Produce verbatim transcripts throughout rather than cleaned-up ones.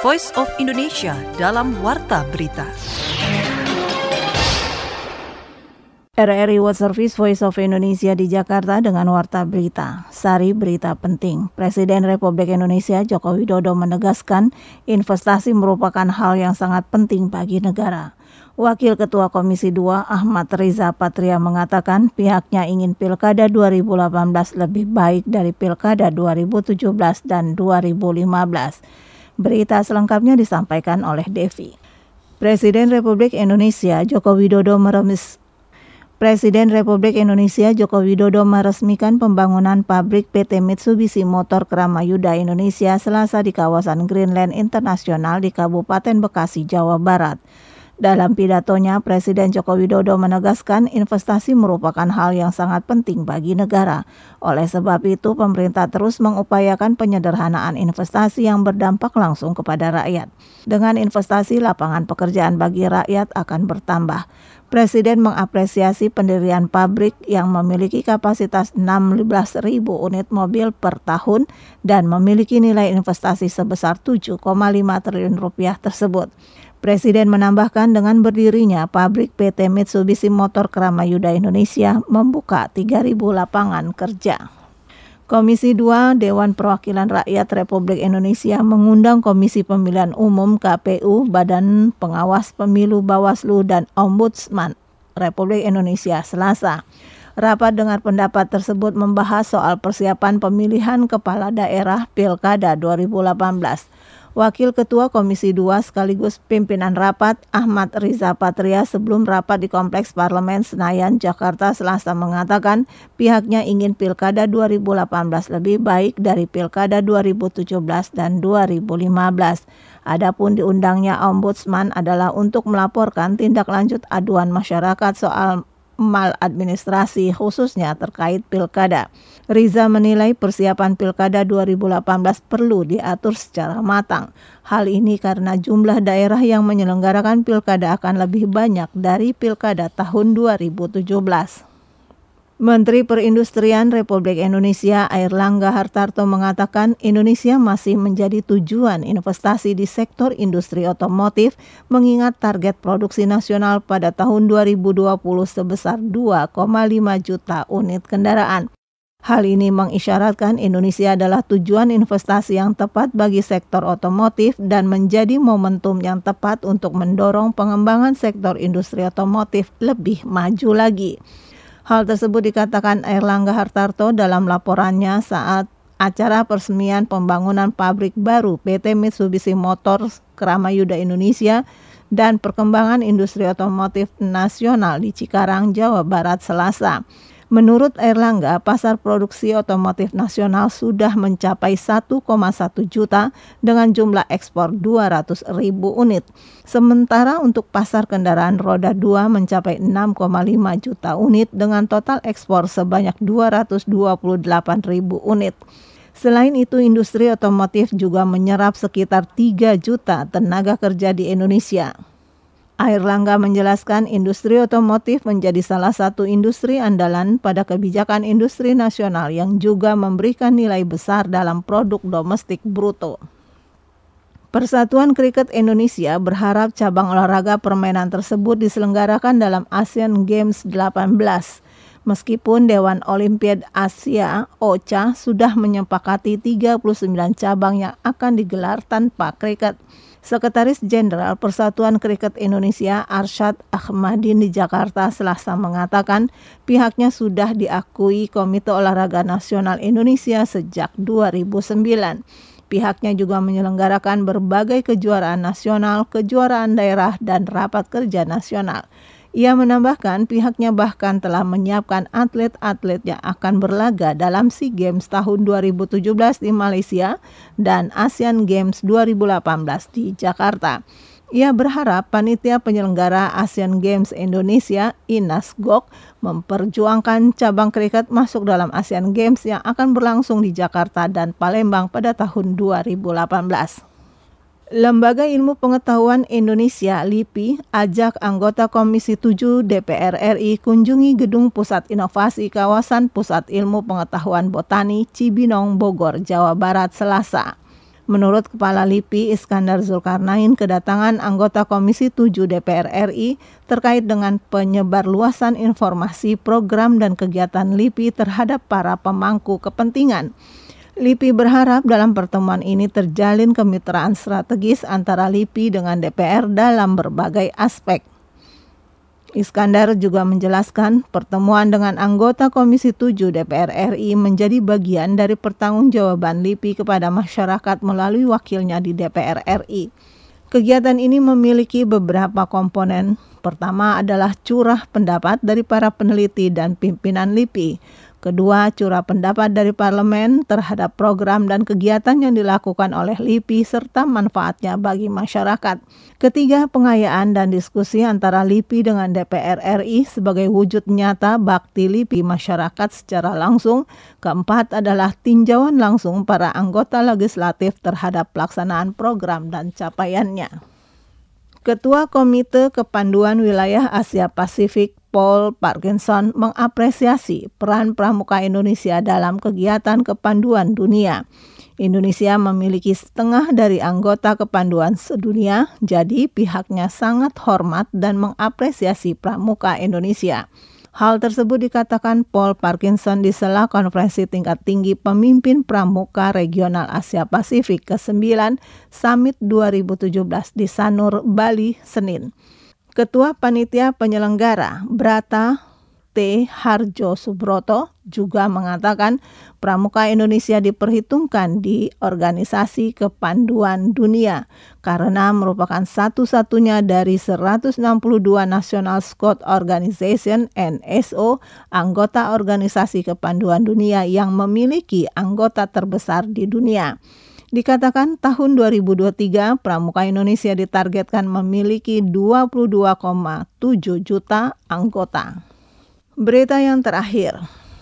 Voice of Indonesia dalam Warta Berita. R R I World Service Voice of Indonesia di Jakarta dengan Warta Berita. Sari berita penting. Presiden Republik Indonesia Joko Widodo menegaskan investasi merupakan hal yang sangat penting bagi negara. Wakil Ketua Komisi dua Ahmad Riza Patria mengatakan pihaknya ingin Pilkada dua ribu delapan belas lebih baik dari Pilkada dua ribu tujuh belas dan dua ribu lima belas. Berita selengkapnya disampaikan oleh Devi. Presiden Republik Indonesia Joko Widodo meremis Presiden Republik Indonesia Joko Widodo meresmikan pembangunan pabrik P T Mitsubishi Motor Kramayuda Indonesia Selasa di kawasan Greenland Internasional di Kabupaten Bekasi, Jawa Barat. Dalam pidatonya, Presiden Joko Widodo menegaskan investasi merupakan hal yang sangat penting bagi negara. Oleh sebab itu, pemerintah terus mengupayakan penyederhanaan investasi yang berdampak langsung kepada rakyat. Dengan investasi, lapangan pekerjaan bagi rakyat akan bertambah. Presiden mengapresiasi pendirian pabrik yang memiliki kapasitas enam belas ribu unit mobil per tahun dan memiliki nilai investasi sebesar tujuh koma lima triliun rupiah tersebut. Presiden menambahkan dengan berdirinya pabrik P T Mitsubishi Motor Kramayuda Indonesia membuka tiga ribu lapangan kerja. Komisi dua Dewan Perwakilan Rakyat Republik Indonesia mengundang Komisi Pemilihan Umum K P U, Badan Pengawas Pemilu Bawaslu dan Ombudsman Republik Indonesia Selasa. Rapat dengar pendapat tersebut membahas soal persiapan pemilihan kepala daerah Pilkada dua ribu delapan belas. Wakil Ketua Komisi dua sekaligus pimpinan rapat Ahmad Riza Patria sebelum rapat di Kompleks Parlemen Senayan, Jakarta Selasa mengatakan pihaknya ingin Pilkada dua ribu delapan belas lebih baik dari Pilkada dua ribu tujuh belas dan dua ribu lima belas. Adapun diundangnya Ombudsman adalah untuk melaporkan tindak lanjut aduan masyarakat soal maladministrasi khususnya terkait pilkada. Riza menilai persiapan pilkada dua ribu delapan belas perlu diatur secara matang. Hal ini karena jumlah daerah yang menyelenggarakan pilkada akan lebih banyak dari pilkada tahun dua ribu tujuh belas. Menteri Perindustrian Republik Indonesia Airlangga Hartarto mengatakan Indonesia masih menjadi tujuan investasi di sektor industri otomotif mengingat target produksi nasional pada tahun dua ribu dua puluh sebesar dua koma lima juta unit kendaraan. Hal ini mengisyaratkan Indonesia adalah tujuan investasi yang tepat bagi sektor otomotif dan menjadi momentum yang tepat untuk mendorong pengembangan sektor industri otomotif lebih maju lagi. Hal tersebut dikatakan Airlangga Hartarto dalam laporannya saat acara peresmian pembangunan pabrik baru P T Mitsubishi Motor Kramayuda Indonesia dan perkembangan industri otomotif nasional di Cikarang, Jawa Barat Selasa. Menurut Airlangga, pasar produksi otomotif nasional sudah mencapai satu koma satu juta dengan jumlah ekspor dua ratus ribu unit. Sementara untuk pasar kendaraan roda dua mencapai enam koma lima juta unit dengan total ekspor sebanyak dua ratus dua puluh delapan ribu unit. Selain itu, industri otomotif juga menyerap sekitar tiga juta tenaga kerja di Indonesia. Airlangga menjelaskan industri otomotif menjadi salah satu industri andalan pada kebijakan industri nasional yang juga memberikan nilai besar dalam produk domestik bruto. Persatuan Kriket Indonesia berharap cabang olahraga permainan tersebut diselenggarakan dalam Asian Games delapan belas. Meskipun Dewan Olimpiade Asia O C A sudah menyepakati tiga puluh sembilan cabang yang akan digelar tanpa kriket. Sekretaris Jenderal Persatuan Kriket Indonesia Arsyad Ahmadin di Jakarta Selasa mengatakan pihaknya sudah diakui Komite Olahraga Nasional Indonesia sejak dua ribu sembilan. Pihaknya juga menyelenggarakan berbagai kejuaraan nasional, kejuaraan daerah, dan rapat kerja nasional. Ia menambahkan pihaknya bahkan telah menyiapkan atlet-atlet yang akan berlaga dalam SEA Games tahun dua ribu tujuh belas di Malaysia dan Asian Games dua ribu delapan belas di Jakarta. Ia berharap panitia penyelenggara Asian Games Indonesia I N A S G O K memperjuangkan cabang kriket masuk dalam Asian Games yang akan berlangsung di Jakarta dan Palembang pada tahun dua ribu delapan belas. Lembaga Ilmu Pengetahuan Indonesia L I P I ajak anggota Komisi tujuh D P R R I kunjungi Gedung Pusat Inovasi Kawasan Pusat Ilmu Pengetahuan Botani Cibinong, Bogor, Jawa Barat Selasa. Menurut Kepala LIPI Iskandar Zulkarnain, kedatangan anggota Komisi tujuh D P R R I terkait dengan penyebarluasan informasi program dan kegiatan LIPI terhadap para pemangku kepentingan. LIPI berharap dalam pertemuan ini terjalin kemitraan strategis antara LIPI dengan D P R dalam berbagai aspek. Iskandar juga menjelaskan pertemuan dengan anggota Komisi tujuh D P R R I menjadi bagian dari pertanggungjawaban LIPI kepada masyarakat melalui wakilnya di D P R R I. Kegiatan ini memiliki beberapa komponen. Pertama adalah curah pendapat dari para peneliti dan pimpinan LIPI. Kedua, curah pendapat dari parlemen terhadap program dan kegiatan yang dilakukan oleh LIPI serta manfaatnya bagi masyarakat. Ketiga, pengayaan dan diskusi antara LIPI dengan D P R R I sebagai wujud nyata bakti LIPI masyarakat secara langsung. Keempat adalah tinjauan langsung para anggota legislatif terhadap pelaksanaan program dan capaiannya. Ketua Komite Kepanduan Wilayah Asia Pasifik Paul Parkinson mengapresiasi peran pramuka Indonesia dalam kegiatan kepanduan dunia. Indonesia memiliki setengah dari anggota kepanduan sedunia, jadi pihaknya sangat hormat dan mengapresiasi pramuka Indonesia. Hal tersebut dikatakan Paul Parkinson di sela konferensi tingkat tinggi pemimpin pramuka regional Asia Pasifik kesembilan Summit dua ribu tujuh belas di Sanur, Bali, Senin. Ketua Panitia Penyelenggara Brata T. Harjo Subroto juga mengatakan pramuka Indonesia diperhitungkan di Organisasi Kepanduan Dunia karena merupakan satu-satunya dari seratus enam puluh dua National Scout Organization N S O anggota Organisasi Kepanduan Dunia yang memiliki anggota terbesar di dunia. Dikatakan tahun dua ribu dua puluh tiga pramuka Indonesia ditargetkan memiliki dua puluh dua koma tujuh juta anggota. Berita yang terakhir.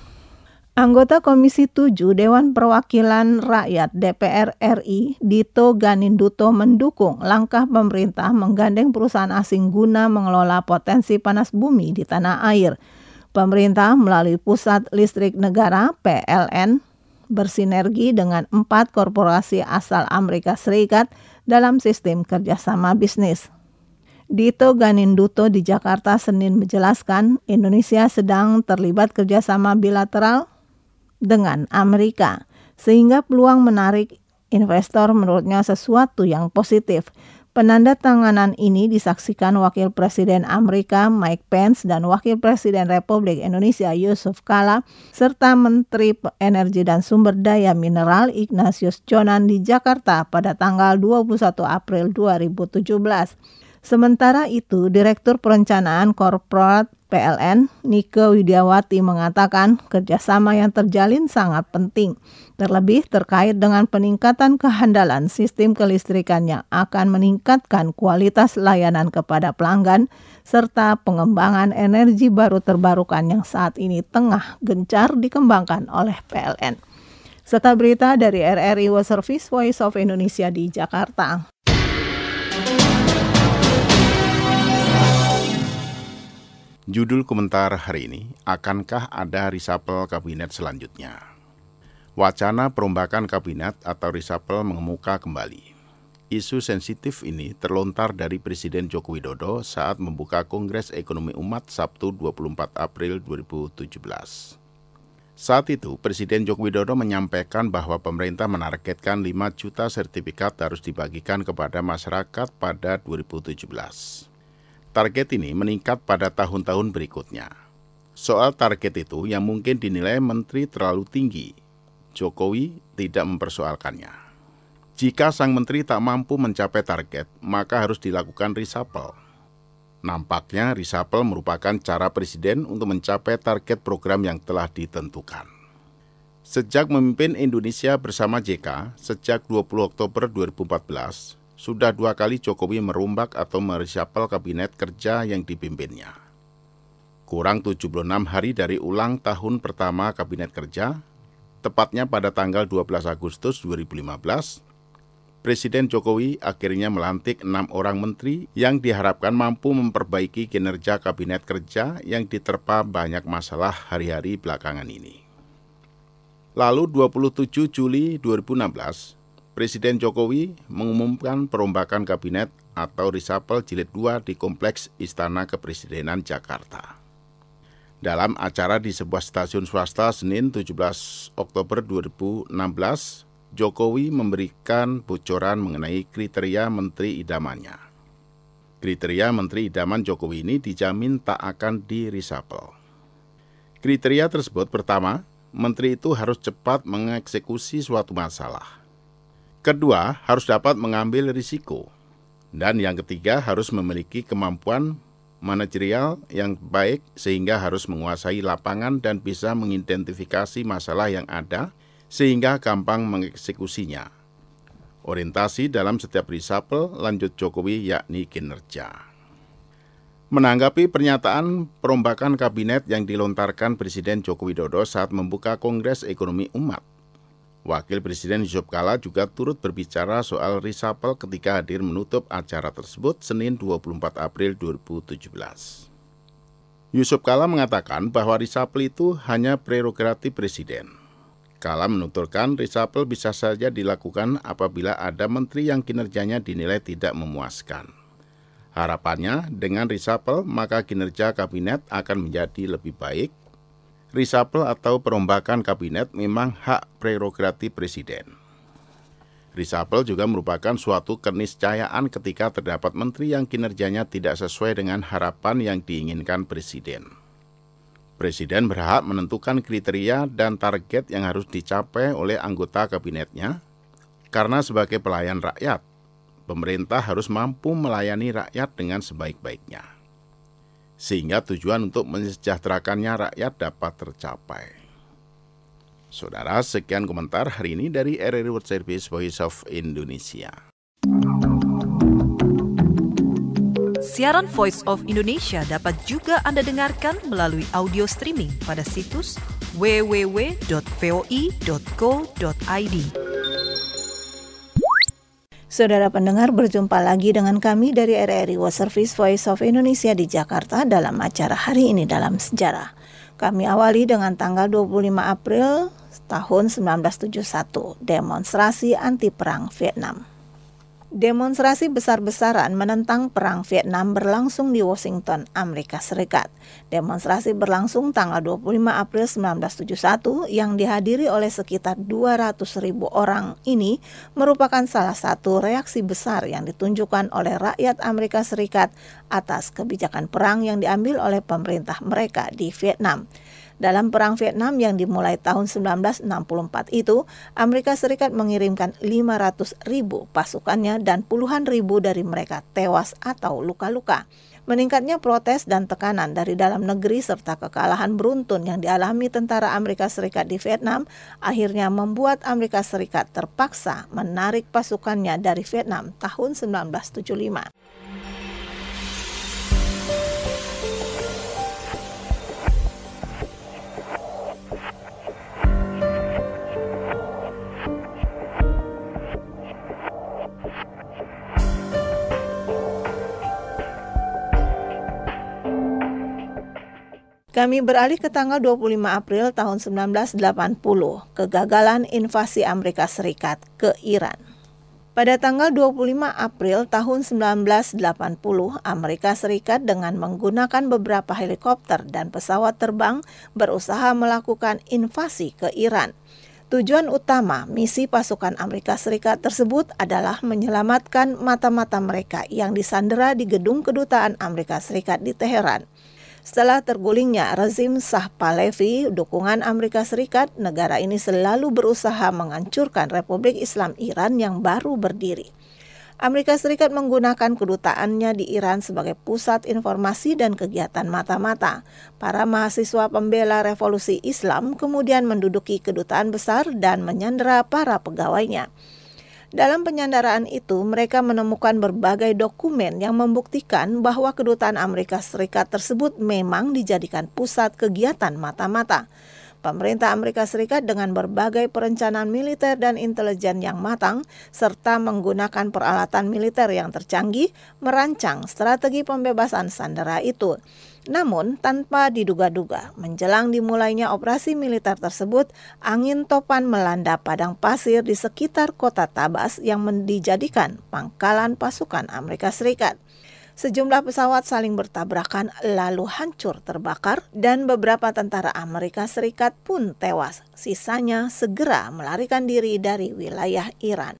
Anggota Komisi tujuh Dewan Perwakilan Rakyat D P R R I Dito Ganinduto mendukung langkah pemerintah menggandeng perusahaan asing guna mengelola potensi panas bumi di tanah air. Pemerintah melalui Pusat Listrik Negara P L N bersinergi dengan empat korporasi asal Amerika Serikat dalam sistem kerjasama bisnis. Dito Ganinduto di Jakarta Senin menjelaskan Indonesia sedang terlibat kerjasama bilateral dengan Amerika, sehingga peluang menarik investor menurutnya sesuatu yang positif. Penandatanganan ini disaksikan Wakil Presiden Amerika Mike Pence dan Wakil Presiden Republik Indonesia Yusuf Kala serta Menteri Energi dan Sumber Daya Mineral Ignatius Jonan di Jakarta pada tanggal dua puluh satu April dua ribu tujuh belas. Sementara itu, Direktur Perencanaan Korporat P L N, Nike Widiawati mengatakan kerjasama yang terjalin sangat penting, terlebih terkait dengan peningkatan kehandalan sistem kelistrikan yang akan meningkatkan kualitas layanan kepada pelanggan, serta pengembangan energi baru terbarukan yang saat ini tengah gencar dikembangkan oleh P L N. Serta berita dari R R I World Service Voice of Indonesia di Jakarta. Judul komentar hari ini, akankah ada reshuffle kabinet selanjutnya? Wacana perombakan kabinet atau reshuffle mengemuka kembali. Isu sensitif ini terlontar dari Presiden Joko Widodo saat membuka Kongres Ekonomi Umat Sabtu dua puluh empat April dua ribu tujuh belas. Saat itu, Presiden Joko Widodo menyampaikan bahwa pemerintah menargetkan lima juta sertifikat harus dibagikan kepada masyarakat pada dua ribu tujuh belas. Target ini meningkat pada tahun-tahun berikutnya. Soal target itu yang mungkin dinilai menteri terlalu tinggi, Jokowi tidak mempersoalkannya. Jika sang menteri tak mampu mencapai target, maka harus dilakukan reshuffle. Nampaknya reshuffle merupakan cara presiden untuk mencapai target program yang telah ditentukan. Sejak memimpin Indonesia bersama J K, sejak dua puluh Oktober dua ribu empat belas, sudah dua kali Jokowi merombak atau mereshuffle kabinet kerja yang dipimpinnya. Kurang tujuh puluh enam hari dari ulang tahun pertama kabinet kerja, tepatnya pada tanggal dua belas Agustus dua ribu lima belas, Presiden Jokowi akhirnya melantik enam orang menteri yang diharapkan mampu memperbaiki kinerja kabinet kerja yang diterpa banyak masalah hari-hari belakangan ini. Lalu dua puluh tujuh Juli dua ribu enam belas, Presiden Jokowi mengumumkan perombakan kabinet atau reshuffle jilid dua di Kompleks Istana Kepresidenan Jakarta. Dalam acara di sebuah stasiun swasta Senin tujuh belas Oktober dua ribu enam belas, Jokowi memberikan bocoran mengenai kriteria menteri idamannya. Kriteria menteri idaman Jokowi ini dijamin tak akan di-reshuffle. Kriteria tersebut pertama, menteri itu harus cepat mengeksekusi suatu masalah. Kedua, harus dapat mengambil risiko. Dan yang ketiga, harus memiliki kemampuan manajerial yang baik sehingga harus menguasai lapangan dan bisa mengidentifikasi masalah yang ada sehingga gampang mengeksekusinya. Orientasi dalam setiap reshuffle, lanjut Jokowi, yakni kinerja. Menanggapi pernyataan perombakan kabinet yang dilontarkan Presiden Joko Widodo saat membuka Kongres Ekonomi Umat, Wakil Presiden Yusuf Kala juga turut berbicara soal reshuffle ketika hadir menutup acara tersebut Senin dua puluh empat April dua ribu tujuh belas. Yusuf Kala mengatakan bahwa reshuffle itu hanya prerogatif Presiden. Kala menuturkan reshuffle bisa saja dilakukan apabila ada menteri yang kinerjanya dinilai tidak memuaskan. Harapannya dengan reshuffle maka kinerja kabinet akan menjadi lebih baik. Reshuffle atau perombakan kabinet memang hak prerogatif Presiden. Reshuffle juga merupakan suatu keniscayaan ketika terdapat menteri yang kinerjanya tidak sesuai dengan harapan yang diinginkan Presiden. Presiden berhak menentukan kriteria dan target yang harus dicapai oleh anggota kabinetnya, karena sebagai pelayan rakyat, pemerintah harus mampu melayani rakyat dengan sebaik-baiknya, sehingga tujuan untuk mensejahterakannya rakyat dapat tercapai. Saudara, sekian komentar hari ini dari R R I World Service Voice of Indonesia. Siaran Voice of Indonesia dapat juga Anda dengarkan melalui audio streaming pada situs w w w dot voi dot co dot i d. Saudara pendengar, berjumpa lagi dengan kami dari R R I World Service Voice of Indonesia di Jakarta dalam acara Hari Ini Dalam Sejarah. Kami awali dengan tanggal dua puluh lima April tahun seribu sembilan ratus tujuh puluh satu, demonstrasi anti perang Vietnam. Demonstrasi besar-besaran menentang perang Vietnam berlangsung di Washington, Amerika Serikat. Demonstrasi berlangsung tanggal dua puluh lima April seribu sembilan ratus tujuh puluh satu yang dihadiri oleh sekitar dua ratus ribu orang ini merupakan salah satu reaksi besar yang ditunjukkan oleh rakyat Amerika Serikat atas kebijakan perang yang diambil oleh pemerintah mereka di Vietnam. Dalam Perang Vietnam yang dimulai tahun seribu sembilan ratus enam puluh empat itu, Amerika Serikat mengirimkan lima ratus ribu pasukannya dan puluhan ribu dari mereka tewas atau luka-luka. Meningkatnya protes dan tekanan dari dalam negeri serta kekalahan beruntun yang dialami tentara Amerika Serikat di Vietnam akhirnya membuat Amerika Serikat terpaksa menarik pasukannya dari Vietnam tahun seribu sembilan ratus tujuh puluh lima. Kami beralih ke tanggal dua puluh lima April tahun seribu sembilan ratus delapan puluh, kegagalan invasi Amerika Serikat ke Iran. Pada tanggal dua puluh lima April tahun seribu sembilan ratus delapan puluh, Amerika Serikat dengan menggunakan beberapa helikopter dan pesawat terbang berusaha melakukan invasi ke Iran. Tujuan utama misi pasukan Amerika Serikat tersebut adalah menyelamatkan mata-mata mereka yang disandera di gedung kedutaan Amerika Serikat di Teheran. Setelah tergulingnya rezim Shah Pahlavi, dukungan Amerika Serikat, negara ini selalu berusaha menghancurkan Republik Islam Iran yang baru berdiri. Amerika Serikat menggunakan kedutaannya di Iran sebagai pusat informasi dan kegiatan mata-mata. Para mahasiswa pembela revolusi Islam kemudian menduduki kedutaan besar dan menyandera para pegawainya. Dalam penyandaraan itu, mereka menemukan berbagai dokumen yang membuktikan bahwa kedutaan Amerika Serikat tersebut memang dijadikan pusat kegiatan mata-mata. Pemerintah Amerika Serikat dengan berbagai perencanaan militer dan intelijen yang matang, serta menggunakan peralatan militer yang tercanggih, merancang strategi pembebasan sandera itu. Namun, tanpa diduga-duga, menjelang dimulainya operasi militer tersebut, angin topan melanda padang pasir di sekitar kota Tabas yang dijadikan pangkalan pasukan Amerika Serikat. Sejumlah pesawat saling bertabrakan lalu hancur terbakar dan beberapa tentara Amerika Serikat pun tewas. Sisanya segera melarikan diri dari wilayah Iran.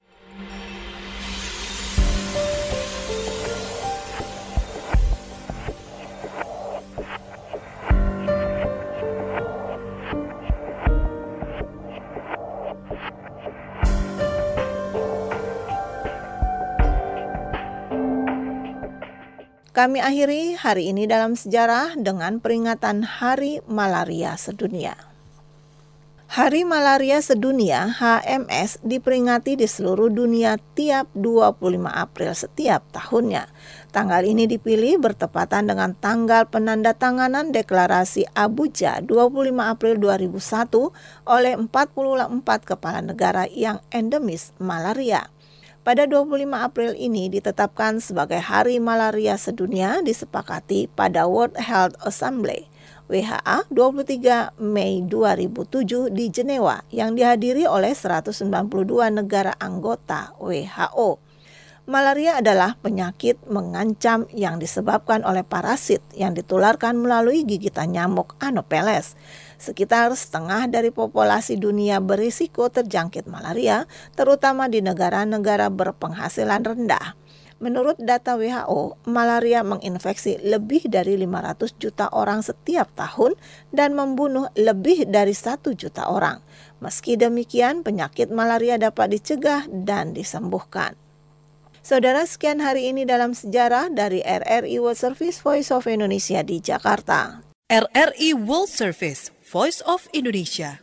Kami akhiri hari ini dalam sejarah dengan peringatan Hari Malaria Sedunia. Hari Malaria Sedunia H M S diperingati di seluruh dunia tiap dua puluh lima April setiap tahunnya. Tanggal ini dipilih bertepatan dengan tanggal penandatanganan Deklarasi Abuja dua puluh lima April dua ribu satu oleh empat puluh empat kepala negara yang endemis malaria. Pada dua puluh lima April ini ditetapkan sebagai Hari Malaria Sedunia disepakati pada World Health Assembly W H A dua puluh tiga Mei dua ribu tujuh di Jenewa yang dihadiri oleh seratus sembilan puluh dua negara anggota W H O. Malaria adalah penyakit mengancam yang disebabkan oleh parasit yang ditularkan melalui gigitan nyamuk Anopheles. Sekitar setengah dari populasi dunia berisiko terjangkit malaria, terutama di negara-negara berpenghasilan rendah. Menurut data W H O, malaria menginfeksi lebih dari lima ratus juta orang setiap tahun dan membunuh lebih dari satu juta orang. Meski demikian, penyakit malaria dapat dicegah dan disembuhkan. Saudara, sekian hari ini dalam sejarah dari R R I World Service Voice of Indonesia di Jakarta. R R I World Service Voice of Indonesia.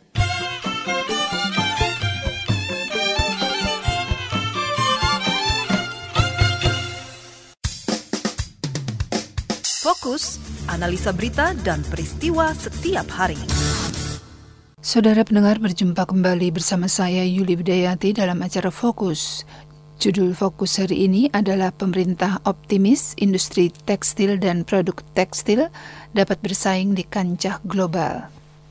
Fokus, analisa berita dan peristiwa setiap hari. Saudara pendengar, berjumpa kembali bersama saya Yuli Widayati dalam acara Fokus. Judul Fokus hari ini adalah pemerintah optimis industri tekstil dan produk tekstil dapat bersaing di kancah global.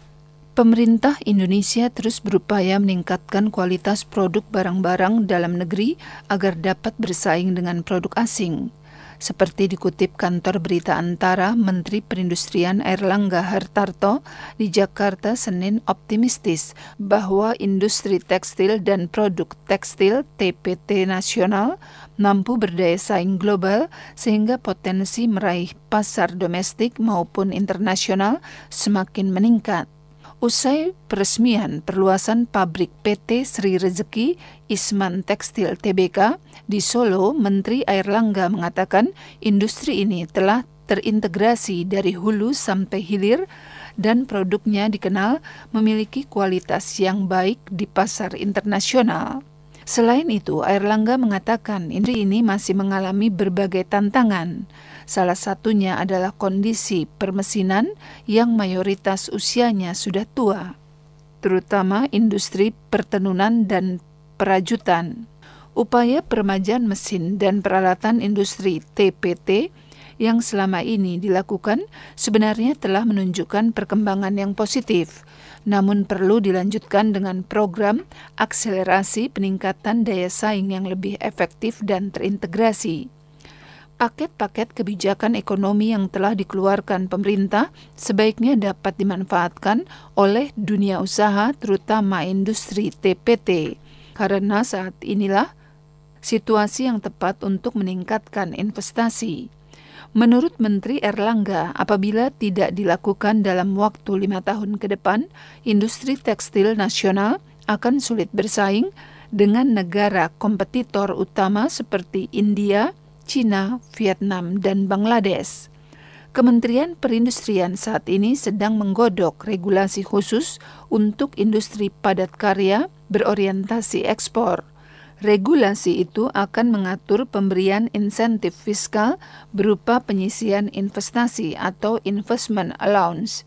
Pemerintah Indonesia terus berupaya meningkatkan kualitas produk barang-barang dalam negeri agar dapat bersaing dengan produk asing. Seperti dikutip kantor berita Antara, Menteri Perindustrian Airlangga Hartarto di Jakarta Senin optimistis bahwa industri tekstil dan produk tekstil T P T nasional mampu berdaya saing global sehingga potensi meraih pasar domestik maupun internasional semakin meningkat. Usai peresmian perluasan pabrik P T Sri Rezeki Isman Tekstil T B K di Solo, Menteri Airlangga mengatakan industri ini telah terintegrasi dari hulu sampai hilir dan produknya dikenal memiliki kualitas yang baik di pasar internasional. Selain itu, Airlangga mengatakan industri ini masih mengalami berbagai tantangan. Salah satunya adalah kondisi permesinan yang mayoritas usianya sudah tua, terutama industri pertenunan dan perajutan. Upaya peremajaan mesin dan peralatan industri T P T yang selama ini dilakukan sebenarnya telah menunjukkan perkembangan yang positif, namun perlu dilanjutkan dengan program akselerasi peningkatan daya saing yang lebih efektif dan terintegrasi. Paket-paket kebijakan ekonomi yang telah dikeluarkan pemerintah sebaiknya dapat dimanfaatkan oleh dunia usaha, terutama industri T P T, karena saat inilah situasi yang tepat untuk meningkatkan investasi. Menurut Menteri Airlangga, apabila tidak dilakukan dalam waktu lima tahun ke depan, industri tekstil nasional akan sulit bersaing dengan negara kompetitor utama seperti India, China, Vietnam, dan Bangladesh. Kementerian Perindustrian saat ini sedang menggodok regulasi khusus untuk industri padat karya berorientasi ekspor. Regulasi itu akan mengatur pemberian insentif fiskal berupa penyisian investasi atau investment allowance,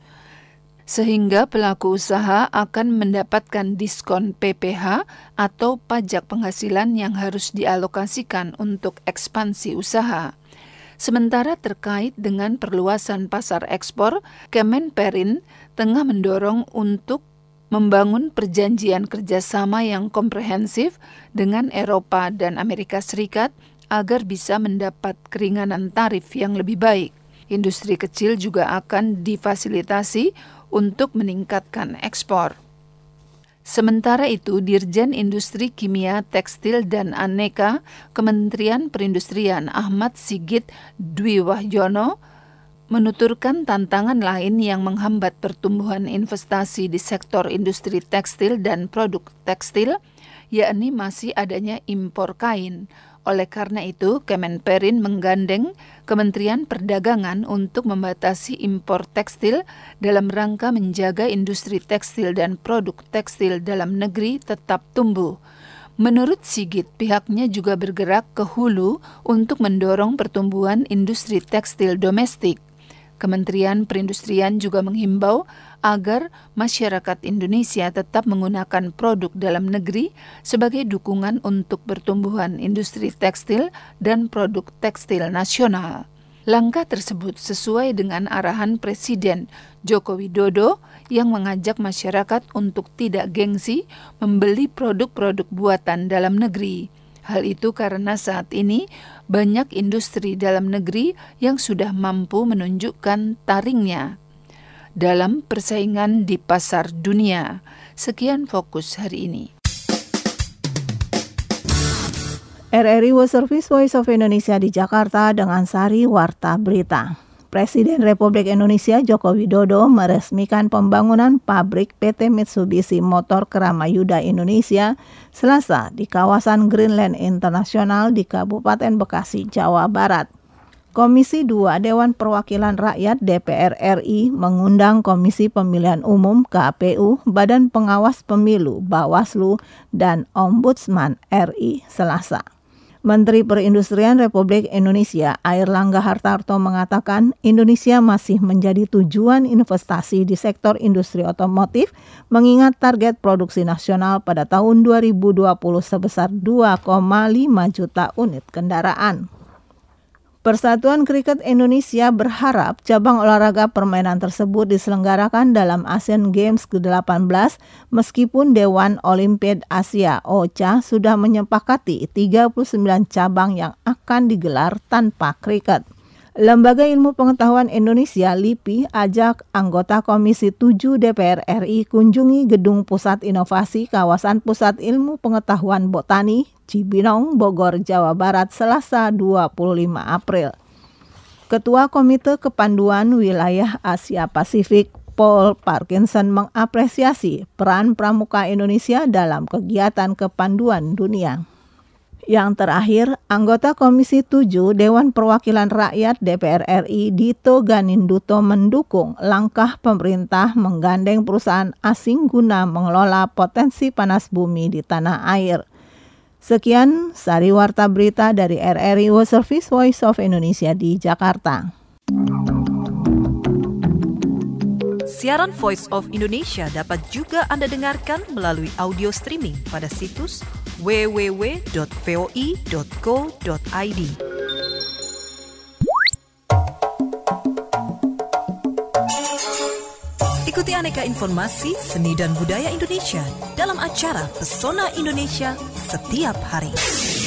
sehingga pelaku usaha akan mendapatkan diskon P P H atau pajak penghasilan yang harus dialokasikan untuk ekspansi usaha. Sementara terkait dengan perluasan pasar ekspor, Kemenperin tengah mendorong untuk membangun perjanjian kerjasama yang komprehensif dengan Eropa dan Amerika Serikat agar bisa mendapat keringanan tarif yang lebih baik. Industri kecil juga akan difasilitasi untuk meningkatkan ekspor. Sementara itu, Dirjen Industri Kimia, Tekstil, dan Aneka Kementerian Perindustrian Ahmad Sigit Dwi Wahyono menuturkan tantangan lain yang menghambat pertumbuhan investasi di sektor industri tekstil dan produk tekstil, yakni masih adanya impor kain. Oleh karena itu, Kemenperin menggandeng Kementerian Perdagangan untuk membatasi impor tekstil dalam rangka menjaga industri tekstil dan produk tekstil dalam negeri tetap tumbuh. Menurut Sigit, pihaknya juga bergerak ke hulu untuk mendorong pertumbuhan industri tekstil domestik. Kementerian Perindustrian juga menghimbau agar masyarakat Indonesia tetap menggunakan produk dalam negeri sebagai dukungan untuk pertumbuhan industri tekstil dan produk tekstil nasional. Langkah tersebut sesuai dengan arahan Presiden Joko Widodo yang mengajak masyarakat untuk tidak gengsi membeli produk-produk buatan dalam negeri. Hal itu karena saat ini banyak industri dalam negeri yang sudah mampu menunjukkan taringnya dalam persaingan di pasar dunia. Sekian fokus hari ini. R R I World Service Voice of Indonesia di Jakarta dengan Sari Warta Berita. Presiden Republik Indonesia Joko Widodo meresmikan pembangunan pabrik P T Mitsubishi Motor Kramayuda Indonesia Selasa di kawasan Greenland Internasional di Kabupaten Bekasi, Jawa Barat. Komisi dua Dewan Perwakilan Rakyat D P R R I mengundang Komisi Pemilihan Umum K P U, Badan Pengawas Pemilu Bawaslu, dan Ombudsman R I Selasa. Menteri Perindustrian Republik Indonesia Airlangga Hartarto mengatakan Indonesia masih menjadi tujuan investasi di sektor industri otomotif mengingat target produksi nasional pada tahun dua ribu dua puluh sebesar dua koma lima juta unit kendaraan. Persatuan Kriket Indonesia berharap cabang olahraga permainan tersebut diselenggarakan dalam Asian Games ke delapan belas meskipun Dewan Olimpiade Asia O C A sudah menyepakati tiga puluh sembilan cabang yang akan digelar tanpa kriket. Lembaga Ilmu Pengetahuan Indonesia L I P I ajak anggota Komisi tujuh D P R R I kunjungi Gedung Pusat Inovasi Kawasan Pusat Ilmu Pengetahuan Botani, Cibinong, Bogor, Jawa Barat, Selasa dua puluh lima April. Ketua Komite Kepanduan Wilayah Asia Pasifik, Paul Parkinson, mengapresiasi peran pramuka Indonesia dalam kegiatan kepanduan dunia. Yang terakhir, anggota Komisi tujuh Dewan Perwakilan Rakyat D P R R I Dito Ganinduto mendukung langkah pemerintah menggandeng perusahaan asing guna mengelola potensi panas bumi di tanah air. Sekian Sari Warta Berita dari R R I World Service Voice of Indonesia di Jakarta. Siaran Voice of Indonesia dapat juga Anda dengarkan melalui audio streaming pada situs w w w dot voi dot co dot i d. Ikuti aneka informasi seni dan budaya Indonesia dalam acara Pesona Indonesia setiap hari.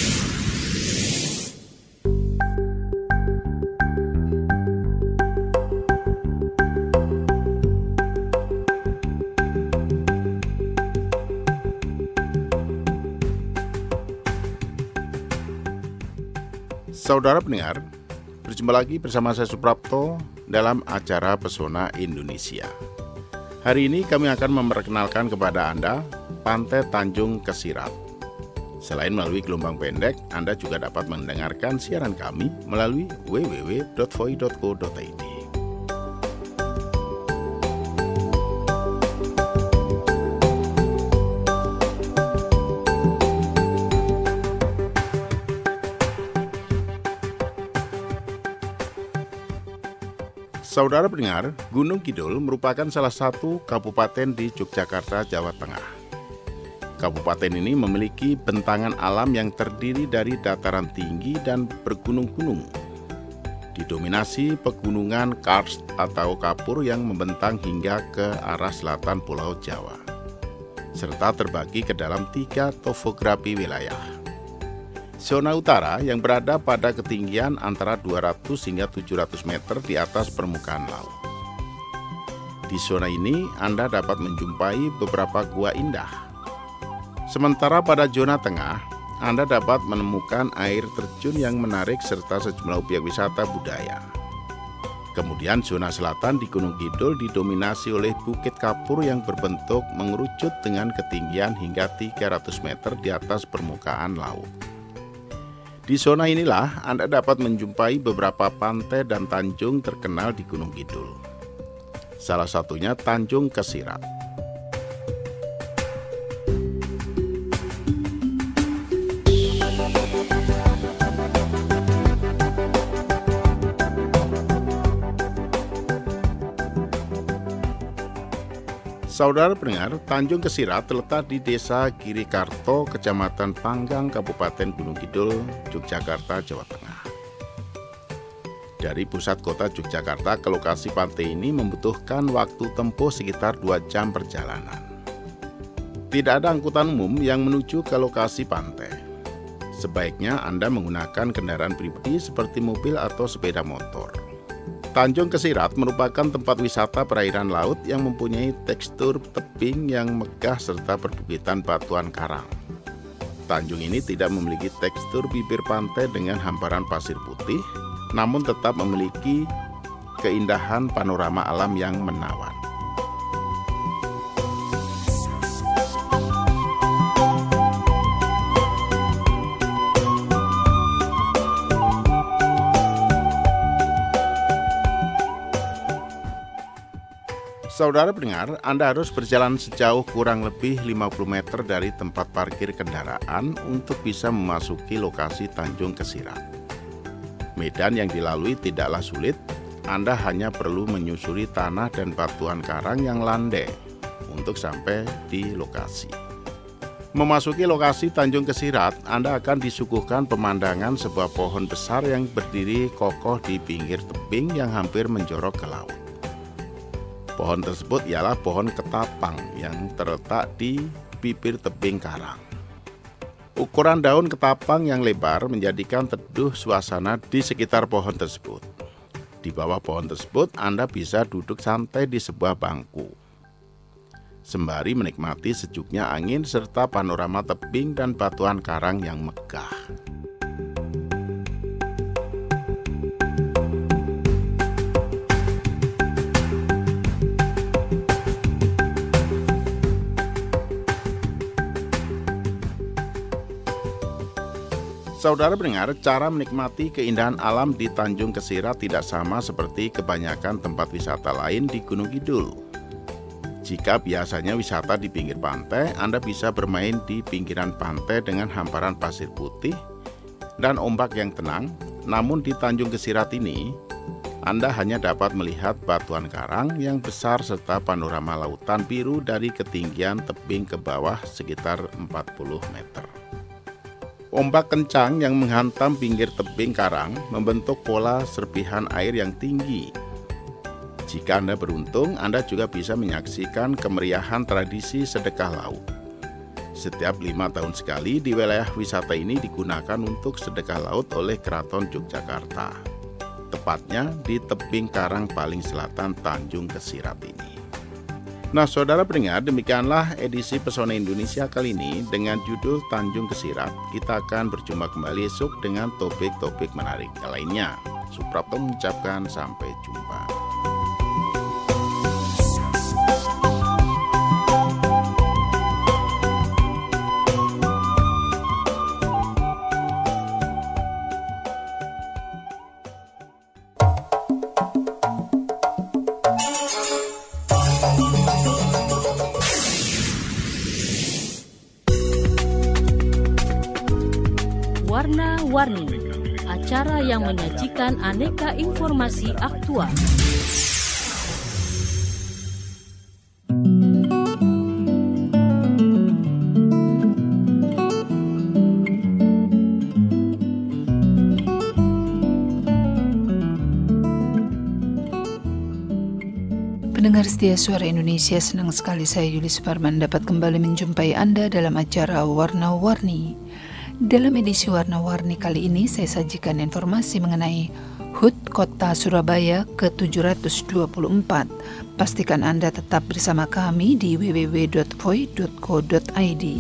Saudara pendengar, berjumpa lagi bersama saya Suprapto dalam acara Pesona Indonesia. Hari ini kami akan memperkenalkan kepada Anda Pantai Tanjung Kesirat. Selain melalui gelombang pendek, Anda juga dapat mendengarkan siaran kami melalui w w w dot voi dot co dot i d. Saudara pendengar, Gunung Kidul merupakan salah satu kabupaten di Yogyakarta, Jawa Tengah. Kabupaten ini memiliki bentangan alam yang terdiri dari dataran tinggi dan bergunung-gunung. Didominasi pegunungan karst atau kapur yang membentang hingga ke arah selatan Pulau Jawa, serta terbagi ke dalam tiga topografi wilayah. Zona utara yang berada pada ketinggian antara dua ratus hingga tujuh ratus meter di atas permukaan laut. Di zona ini Anda dapat menjumpai beberapa gua indah. Sementara pada zona tengah, Anda dapat menemukan air terjun yang menarik serta sejumlah objek wisata budaya. Kemudian zona selatan di Gunung Kidul didominasi oleh bukit kapur yang berbentuk mengerucut dengan ketinggian hingga tiga ratus meter di atas permukaan laut. Di zona inilah Anda dapat menjumpai beberapa pantai dan tanjung terkenal di Gunung Kidul. Salah satunya Tanjung Kesirat. Saudara pendengar, Tanjung Kesirat terletak di Desa Girikarto, Kecamatan Panggang, Kabupaten Gunung Kidul, Yogyakarta, Jawa Tengah. Dari pusat kota Yogyakarta ke lokasi pantai ini membutuhkan waktu tempuh sekitar dua jam perjalanan. Tidak ada angkutan umum yang menuju ke lokasi pantai. Sebaiknya Anda menggunakan kendaraan pribadi seperti mobil atau sepeda motor. Tanjung Kesirat merupakan tempat wisata perairan laut yang mempunyai tekstur tebing yang megah serta perbukitan batuan karang. Tanjung ini tidak memiliki tekstur bibir pantai dengan hamparan pasir putih, namun tetap memiliki keindahan panorama alam yang menawan. Saudara pendengar, Anda harus berjalan sejauh kurang lebih lima puluh meter dari tempat parkir kendaraan untuk bisa memasuki lokasi Tanjung Kesirat. Medan yang dilalui tidaklah sulit, Anda hanya perlu menyusuri tanah dan batuan karang yang landai untuk sampai di lokasi. Memasuki lokasi Tanjung Kesirat, Anda akan disuguhkan pemandangan sebuah pohon besar yang berdiri kokoh di pinggir tebing yang hampir menjorok ke laut. Pohon tersebut ialah pohon ketapang yang terletak di bibir tebing karang. Ukuran daun ketapang yang lebar menjadikan teduh suasana di sekitar pohon tersebut. Di bawah pohon tersebut, Anda bisa duduk santai di sebuah bangku, sembari menikmati sejuknya angin serta panorama tebing dan batuan karang yang megah. Saudara pendengar, cara menikmati keindahan alam di Tanjung Kesirat tidak sama seperti kebanyakan tempat wisata lain di Gunung Kidul. Jika biasanya wisata di pinggir pantai, Anda bisa bermain di pinggiran pantai dengan hamparan pasir putih dan ombak yang tenang. Namun di Tanjung Kesirat ini, Anda hanya dapat melihat batuan karang yang besar serta panorama lautan biru dari ketinggian tebing ke bawah sekitar empat puluh meter. Ombak kencang yang menghantam pinggir tebing karang membentuk pola serpihan air yang tinggi. Jika Anda beruntung, Anda juga bisa menyaksikan kemeriahan tradisi sedekah laut. Setiap lima tahun sekali di wilayah wisata ini digunakan untuk sedekah laut oleh Keraton Yogyakarta. Tepatnya di tebing karang paling selatan Tanjung Kesirat ini. Nah, saudara pendengar, demikianlah edisi Pesona Indonesia kali ini dengan judul Tanjung Kesirat. Kita akan berjumpa kembali esok dengan topik-topik menarik lainnya. Suprapto mengucapkan sampai jumpa. Warna-Warni, acara yang menyajikan aneka informasi aktual. Pendengar setia Suara Indonesia, senang sekali saya Yuli Suparman dapat kembali menjumpai Anda dalam acara Warna-Warni. Dalam edisi Warna-Warni kali ini saya sajikan informasi mengenai H U T Kota Surabaya ke tujuh ratus dua puluh empat. Pastikan Anda tetap bersama kami di w w w dot voi dot co dot i d.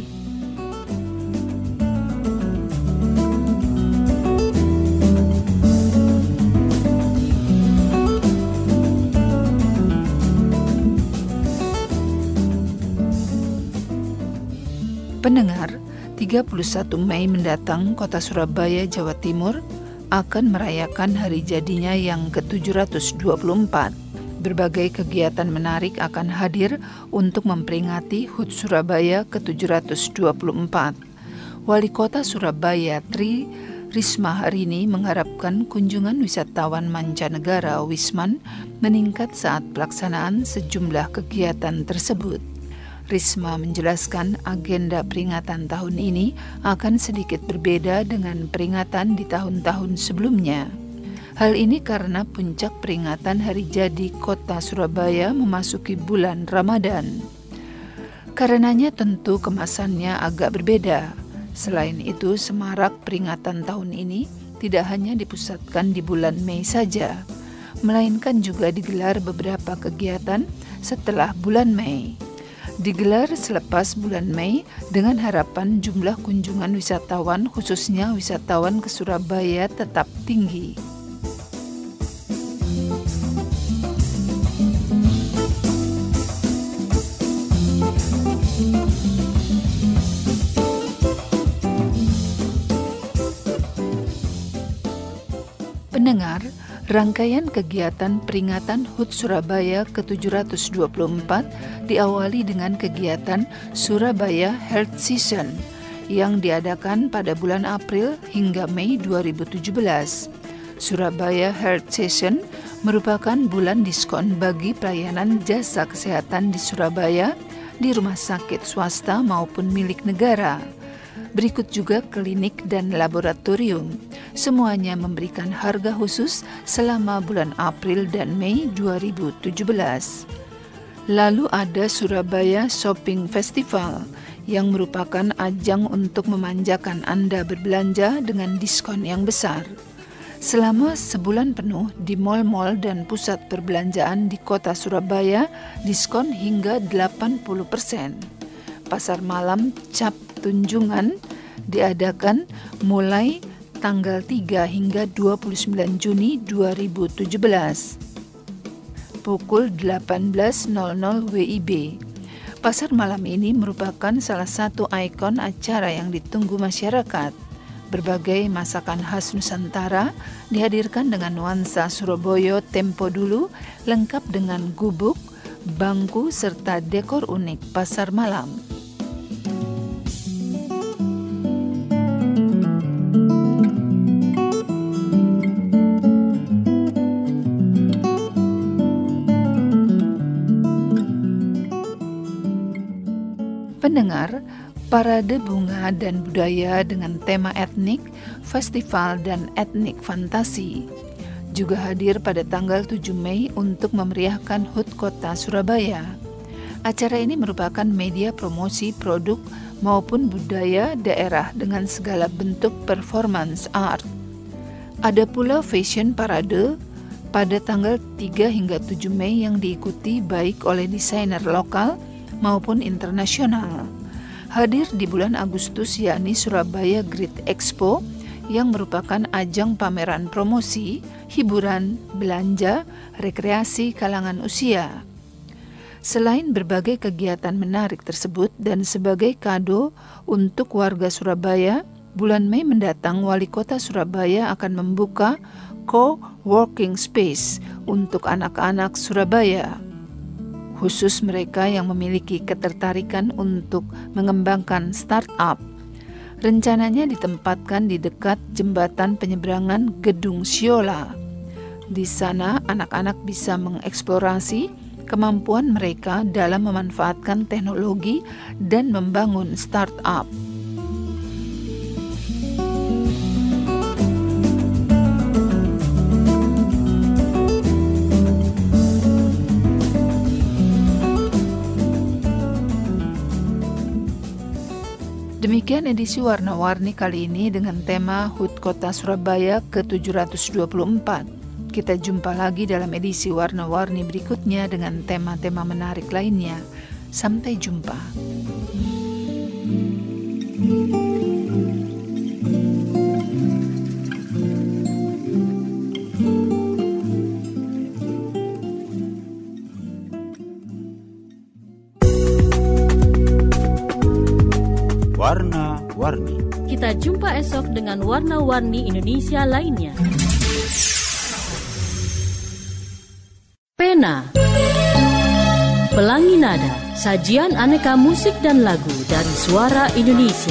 Pendengar, tiga puluh satu Mei mendatang Kota Surabaya, Jawa Timur akan merayakan hari jadinya yang ke tujuh ratus dua puluh empat. Berbagai kegiatan menarik akan hadir untuk memperingati H U T Surabaya ke tujuh ratus dua puluh empat. Wali Kota Surabaya Tri Risma hari ini mengharapkan kunjungan wisatawan mancanegara Wisman meningkat saat pelaksanaan sejumlah kegiatan tersebut. Risma menjelaskan agenda peringatan tahun ini akan sedikit berbeda dengan peringatan di tahun-tahun sebelumnya. Hal ini karena puncak peringatan hari jadi Kota Surabaya memasuki bulan Ramadan. Karenanya tentu kemasannya agak berbeda. Selain itu, semarak peringatan tahun ini tidak hanya dipusatkan di bulan Mei saja, melainkan juga digelar beberapa kegiatan setelah bulan Mei. Digelar selepas bulan Mei dengan harapan jumlah kunjungan wisatawan, khususnya wisatawan ke Surabaya, tetap tinggi. Pendengar, rangkaian kegiatan peringatan H U T Surabaya ke tujuh ratus dua puluh empat diawali dengan kegiatan Surabaya Health Season yang diadakan pada bulan April hingga Mei dua ribu tujuh belas. Surabaya Health Season merupakan bulan diskon bagi pelayanan jasa kesehatan di Surabaya di rumah sakit swasta maupun milik negara. Berikut juga klinik dan laboratorium. Semuanya memberikan harga khusus selama bulan April dan Mei dua ribu tujuh belas. Lalu ada Surabaya Shopping Festival yang merupakan ajang untuk memanjakan Anda berbelanja dengan diskon yang besar. Selama sebulan penuh di mal-mal dan pusat perbelanjaan di kota Surabaya, diskon hingga delapan puluh persen. Pasar malam Cap Tunjungan diadakan mulai tanggal tiga hingga dua puluh sembilan Juni dua ribu tujuh belas. Pukul delapan belas nol nol W I B. Pasar malam ini merupakan salah satu ikon acara yang ditunggu masyarakat. Berbagai masakan khas Nusantara dihadirkan dengan nuansa Surabaya tempo dulu, lengkap dengan gubuk, bangku, serta dekor unik pasar malam. Pendengar, parade bunga dan budaya dengan tema etnik, festival dan etnik fantasi juga hadir pada tanggal tujuh Mei untuk memeriahkan H U T Kota Surabaya. Acara ini merupakan media promosi produk maupun budaya daerah dengan segala bentuk performance art. Ada pula fashion parade pada tanggal tiga hingga tujuh Mei yang diikuti baik oleh desainer lokal maupun internasional. Hadir di bulan Agustus yakni Surabaya Great Expo yang merupakan ajang pameran promosi, hiburan, belanja, rekreasi kalangan usia. Selain berbagai kegiatan menarik tersebut dan sebagai kado untuk warga Surabaya, bulan Mei mendatang Wali Kota Surabaya akan membuka co-working space untuk anak-anak Surabaya, khusus mereka yang memiliki ketertarikan untuk mengembangkan startup. Rencananya ditempatkan di dekat jembatan penyeberangan Gedung Siola. Di sana anak-anak bisa mengeksplorasi kemampuan mereka dalam memanfaatkan teknologi dan membangun startup. Demikian edisi Warna-Warni kali ini dengan tema H U T Kota Surabaya ke tujuh ratus dua puluh empat. Kita jumpa lagi dalam edisi Warna-Warni berikutnya dengan tema-tema menarik lainnya. Sampai jumpa. Warna-Warni. Kita jumpa esok dengan warna-warni Indonesia lainnya. Pena, Pelangi Nada, sajian aneka musik dan lagu dari Suara Indonesia.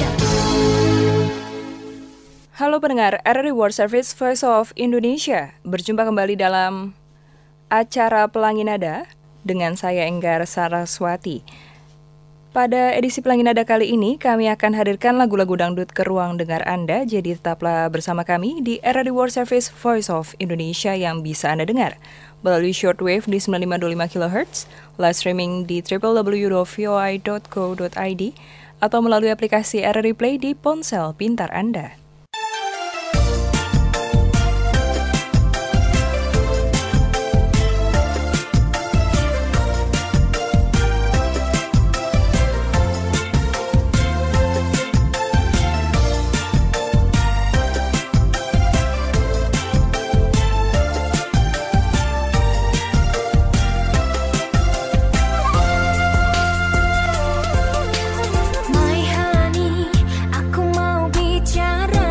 Halo pendengar R R I World Service Voice of Indonesia. Berjumpa kembali dalam acara Pelangi Nada dengan saya Enggar Saraswati. Pada edisi Pelangi Nada kali ini, kami akan hadirkan lagu-lagu dangdut ke ruang dengar Anda, jadi tetaplah bersama kami di R R I World Service Voice of Indonesia yang bisa Anda dengar melalui shortwave di sembilan lima dua lima kilohertz, live streaming di w w w dot v o i dot co dot i d, atau melalui aplikasi R R I Play di ponsel pintar Anda. My honey, aku mau bicara.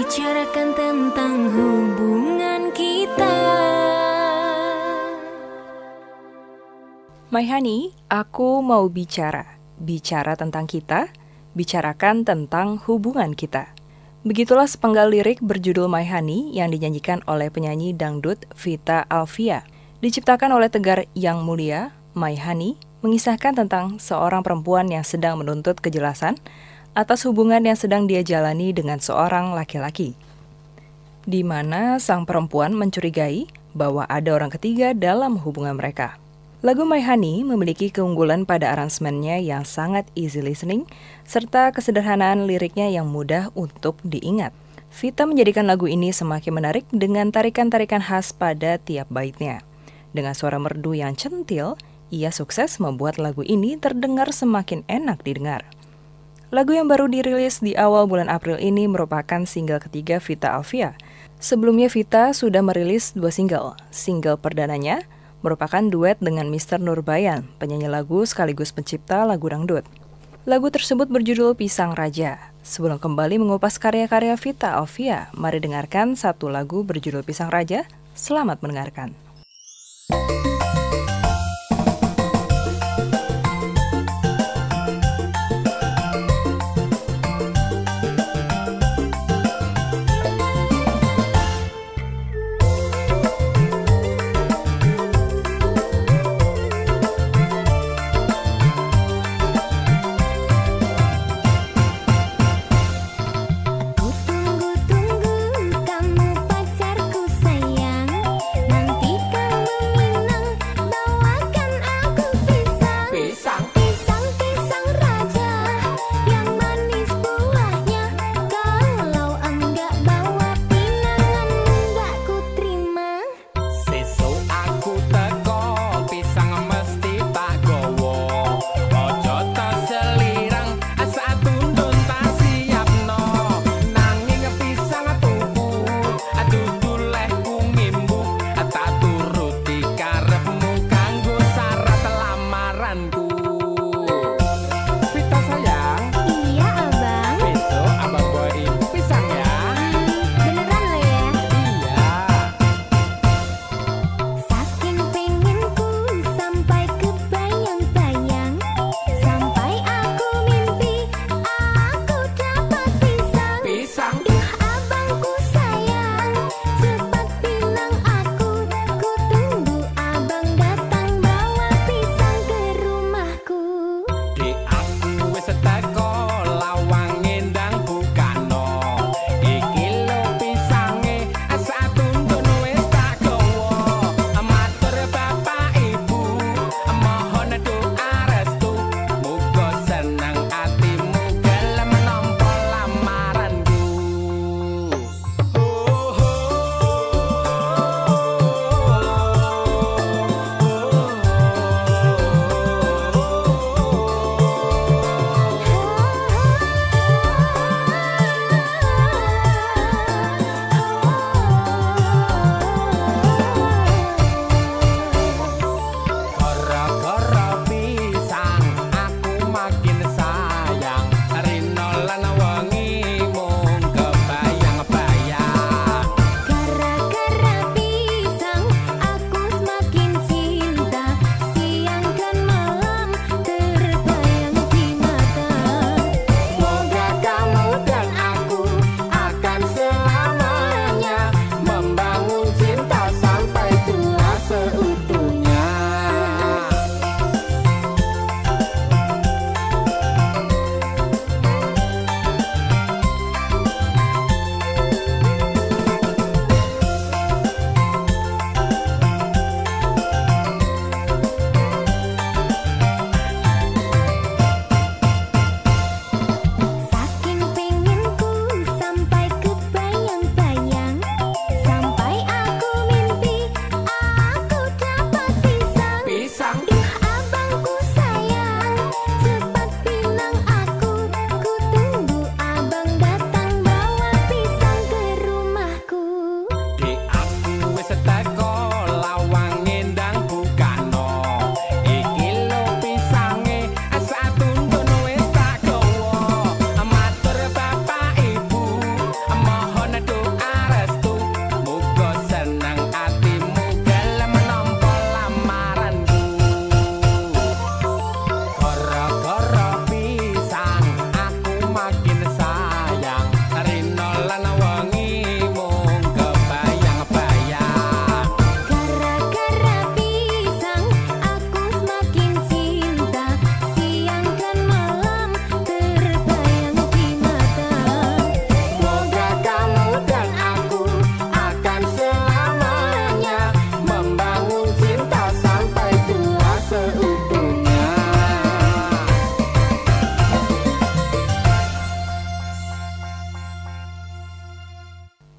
bicarakan tentang hubungan kita. My honey, aku mau bicara. Bicara tentang kita, bicarakan tentang hubungan kita. Begitulah sepenggal lirik berjudul My Honey yang dinyanyikan oleh penyanyi dangdut Vita Alvia. Diciptakan oleh Tegar Yang Mulia, My Honey mengisahkan tentang seorang perempuan yang sedang menuntut kejelasan atas hubungan yang sedang dia jalani dengan seorang laki-laki, di mana sang perempuan mencurigai bahwa ada orang ketiga dalam hubungan mereka. Lagu My Honey memiliki keunggulan pada aransemennya yang sangat easy listening, serta kesederhanaan liriknya yang mudah untuk diingat. Vita menjadikan lagu ini semakin menarik dengan tarikan-tarikan khas pada tiap baitnya. Dengan suara merdu yang centil, ia sukses membuat lagu ini terdengar semakin enak didengar. Lagu yang baru dirilis di awal bulan April ini merupakan single ketiga Vita Alvia. Sebelumnya Vita sudah merilis dua single. Single perdananya merupakan duet dengan mister Nurbayan, penyanyi lagu sekaligus pencipta lagu dangdut. Lagu tersebut berjudul Pisang Raja. Sebelum kembali mengupas karya-karya Vita Alvia, mari dengarkan satu lagu berjudul Pisang Raja. Selamat mendengarkan. Tunggu-tunggu kamu pacarku sayang, nanti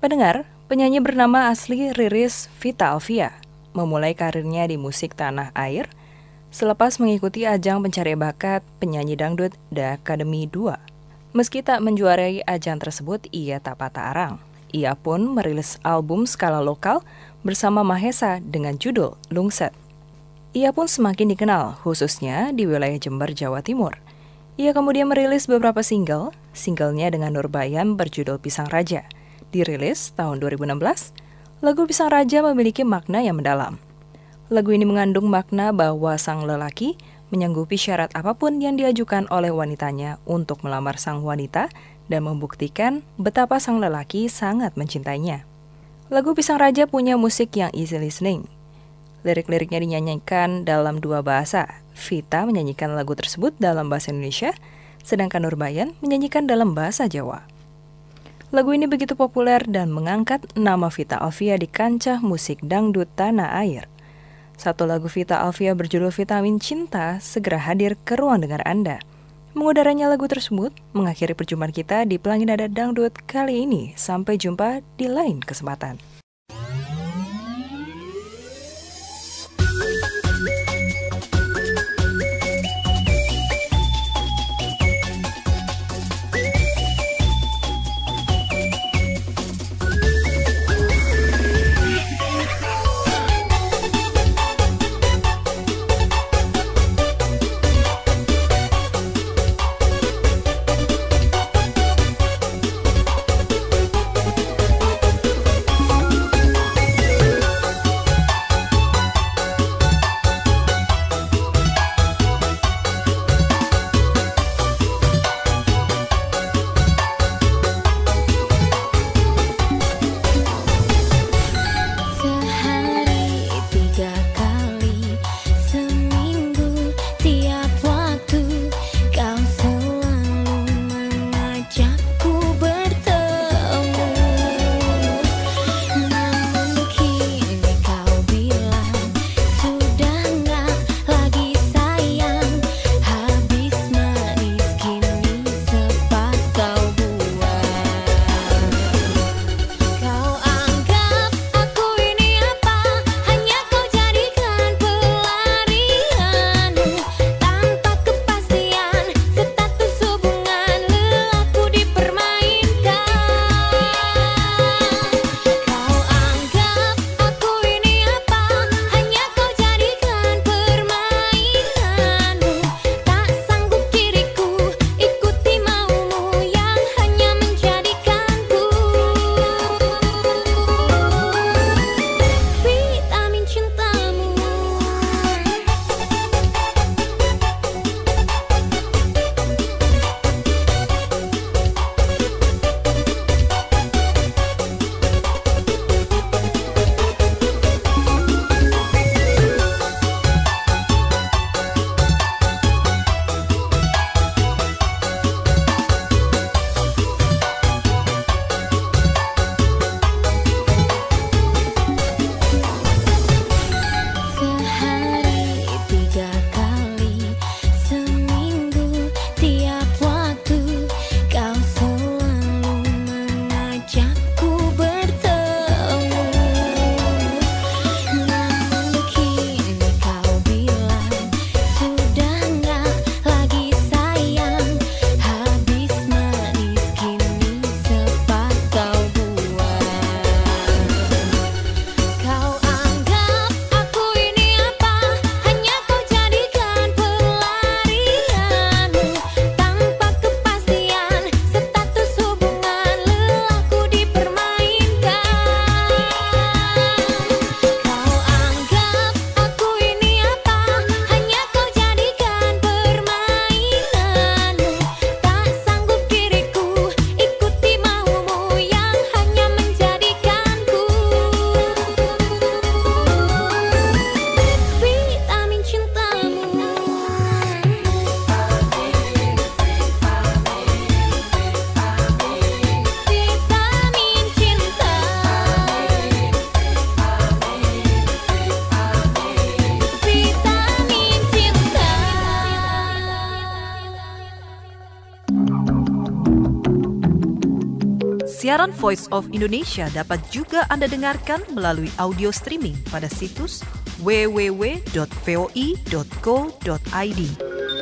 Pendengar, penyanyi bernama asli Riris Vita Alvia memulai karirnya di musik tanah air selepas mengikuti ajang pencari bakat penyanyi dangdut The Academy dua. Meski tak menjuarai ajang tersebut, ia tak patah arang. Ia pun merilis album skala lokal bersama Mahesa dengan judul Lungset. Ia pun semakin dikenal, khususnya di wilayah Jember, Jawa Timur. Ia kemudian merilis beberapa single, singlenya dengan Nurbayan berjudul Pisang Raja. Dirilis tahun dua ribu enam belas, lagu Pisang Raja memiliki makna yang mendalam. Lagu ini mengandung makna bahwa sang lelaki menyanggupi syarat apapun yang diajukan oleh wanitanya untuk melamar sang wanita dan membuktikan betapa sang lelaki sangat mencintainya. Lagu Pisang Raja punya musik yang easy listening. Lirik-liriknya dinyanyikan dalam dua bahasa. Vita menyanyikan lagu tersebut dalam bahasa Indonesia, sedangkan Nurbayan menyanyikan dalam bahasa Jawa. Lagu ini begitu populer dan mengangkat nama Vita Alvia di kancah musik dangdut tanah air. Satu lagu Vita Alvia berjudul Vitamin Cinta segera hadir ke ruang dengar Anda. Mengudaranya lagu tersebut mengakhiri perjumpaan kita di Pelangi Nada Dangdut kali ini. Sampai jumpa di lain kesempatan. Siaran Voice of Indonesia dapat juga Anda dengarkan melalui audio streaming pada situs w w w dot v o i dot co dot i d.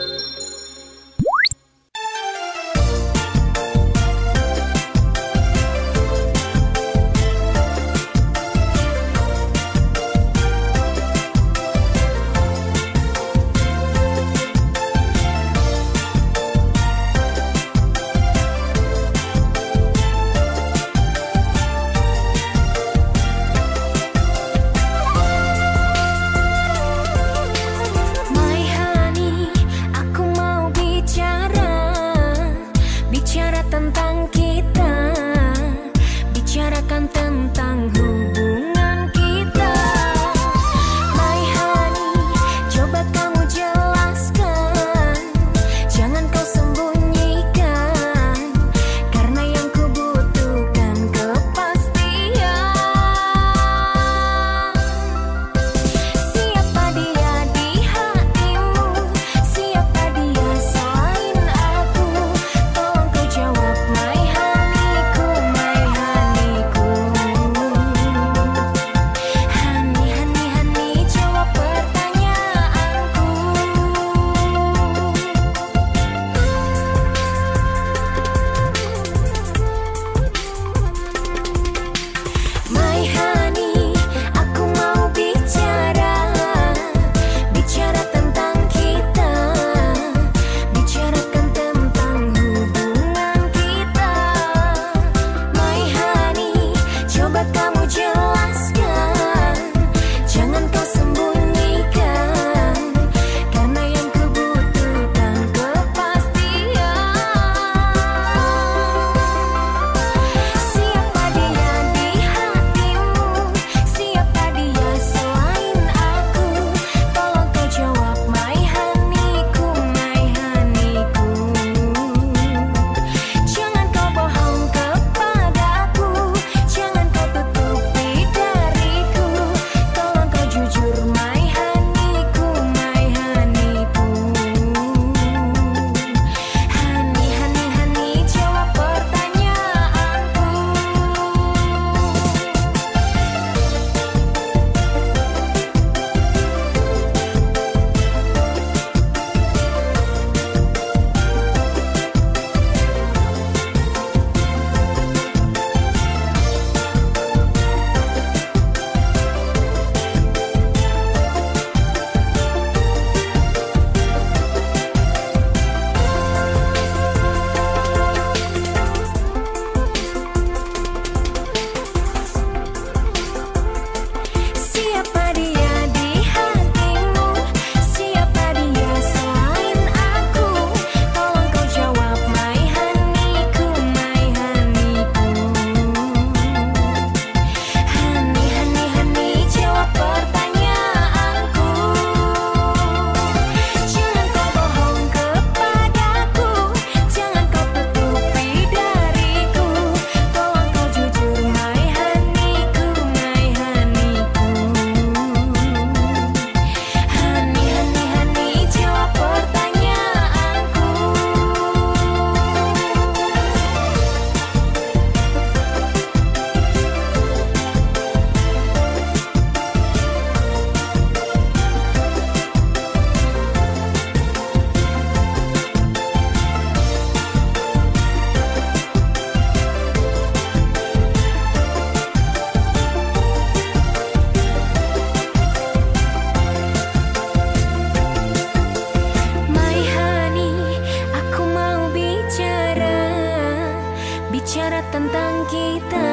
tentang kita,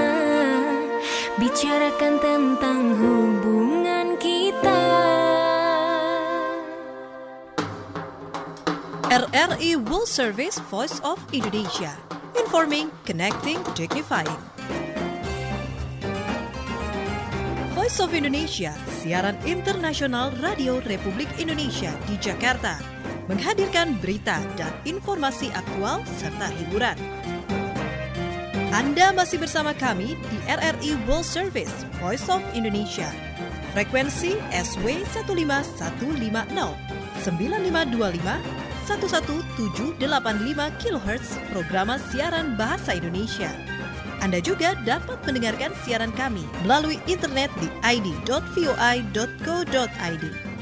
bicarakan tentang hubungan kita. R R I World Service Voice of Indonesia. Informing, connecting, dignifying. Voice of Indonesia, siaran internasional Radio Republik Indonesia di Jakarta, menghadirkan berita dan informasi aktual serta hiburan. Anda masih bersama kami di R R I World Service Voice of Indonesia. Frekuensi S W satu lima satu lima nol sembilan lima dua lima satu satu tujuh delapan lima kilohertz, program siaran bahasa Indonesia. Anda juga dapat mendengarkan siaran kami melalui internet di i d dot v o i dot co dot i d.